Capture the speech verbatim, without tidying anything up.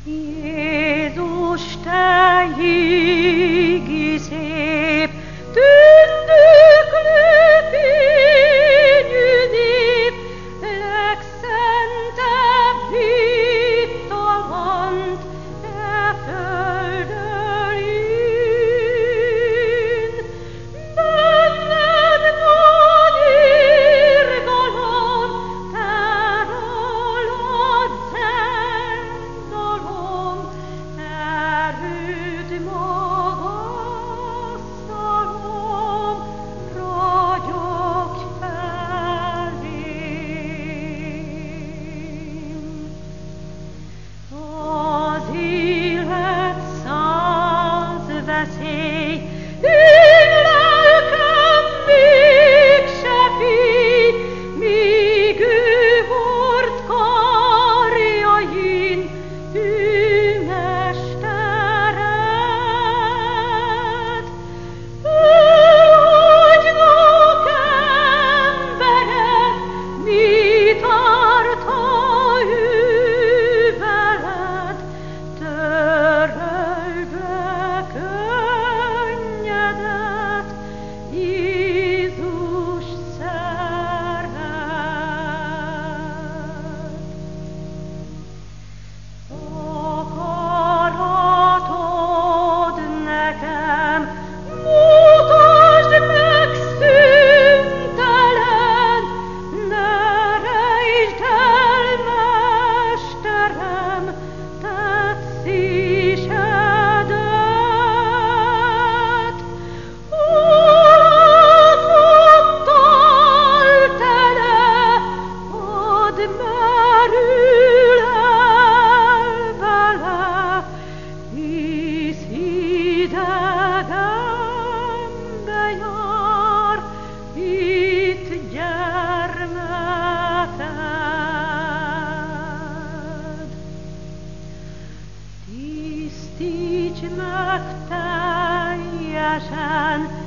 Jézus, te jégi szép, tündöklő fényű nép, legszentebb hittalant, te földön én. Benned van irgalom, te rólad zendalom, erőd magasztalom, ragyogj felém. Az élet száz veszély, én lelkem mégse félj, míg ő hord karjain ő mesteret. Ő agynak embere, mit árta ő veled, törölve könnyedet, Jézus szeret. Akaratod nekem, mutasd meg szüntelen, ne rejtsd el, Mesterem, tetszésedet. Alázattal tele, hadd merül el bele, hisz idegenbe jár itt gyermeked. Tisztíts meg teljesen,